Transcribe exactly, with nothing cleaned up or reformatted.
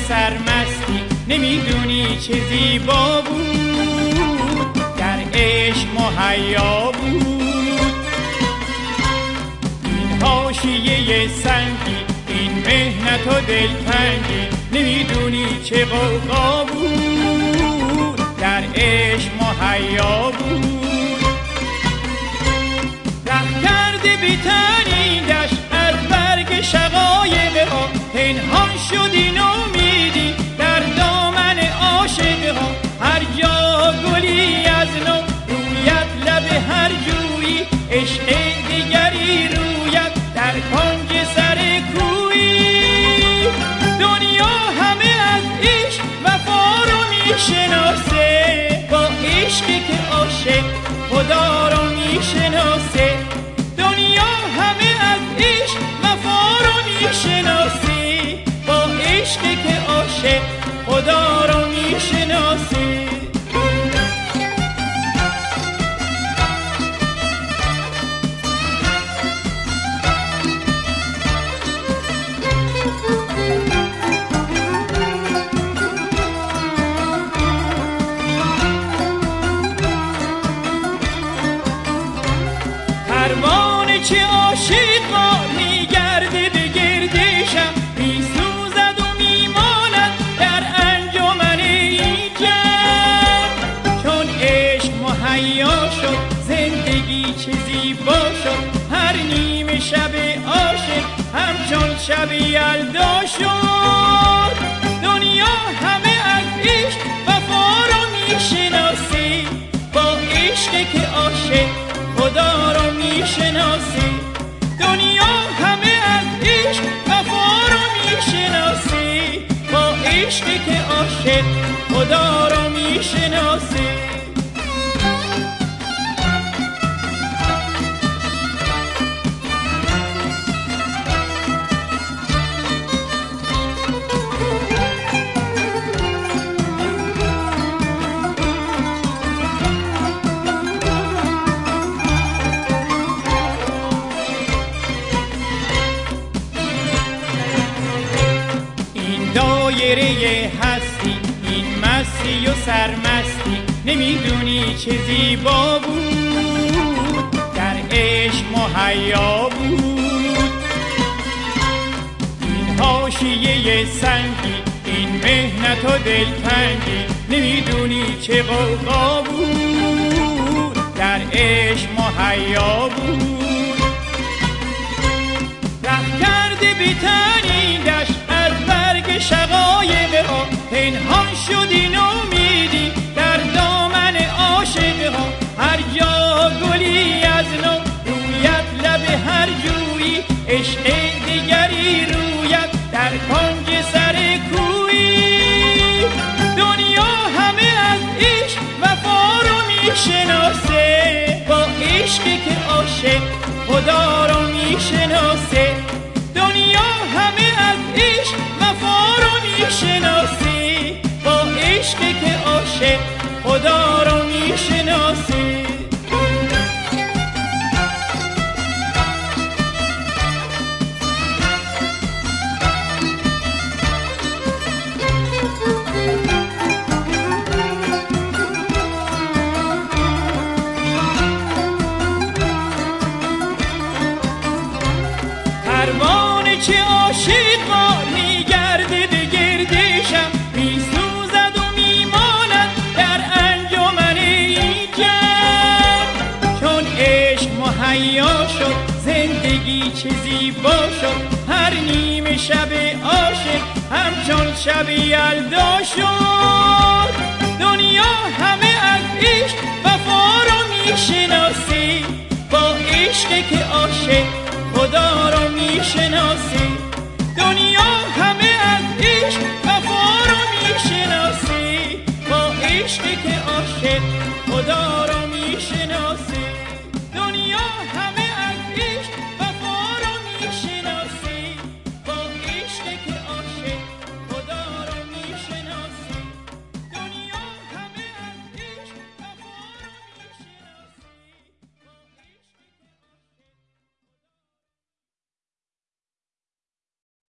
سرمستی نمیدونی چه زیبا بود، در عشق مهیا بود. این حاشیه سنگی، این مهنت و دلتنگی، نمیدونی چه غوغا بود، در عشق مهیا بود. ره کرده بی تنیدش از برگ شقایق ها، پنهان شد این امیدی در دامن عاشق ها. هر جا گلی از نو رویت، لب هر جویی عشق دیگری رویت در کنج سر کویی. دنیا همه از عشق وفا رو میشناسه، با عشقی که عاشق خدا رو میشناسه. دنیا همه از عشق وفا رو میشناسه، با عشقی که عاشق خدا رو میشناسه. پروانه چه عاشقا میگرده به گردشم، میسوزد و میماند در انجمن این جمع. چون عشق مهیا شد زندگی چه زیبا شد، هر نیمه شب عاشق همچون شب یلدا شد. دنیا همه از عشق وفا رو میشناسه، با عشقی که عاشق خدا رو میشناسی. دنیا همه از عشق وفا رو میشناسی، با عشقی که عاشق خدا رو میشناسی. دایره هستی، این مستی و سرمستی، نمیدونی چه زیبا بود، در عشق مهیا بود. این حاشیه سنگی، این مهنت و دلتنگی، نمیدونی چه غوغا بود، در عشق مهیا بود. ره کرده بی تنیدش از برگ شقایق ها، پنهان شد این امیدی در دامن عاشق ها. هر جا گلی از نو رویت، لب هر جویی عشق دیگری رویت در کنج سر کویی. دنیا همه از عشق وفا رو میشناسه، با عشقی که عاشق خدا رو میشناسه. دنیا همه از عشق وفا رو میشناسی، با عشقی که عاشق خدا رو میشناسی. پروانه چه عاشقا میگرده به گردشم، میسوزد و میماند در انجمن این جمع. چون عشق مهیا شد زندگی چه زیبا شد، هر نیمه شب عاشق همچون شب یلدا شد. دنیا همه از عشق وفا رو میشناسی، با عشقی که عاشق خدا رو میشناسی. دنیا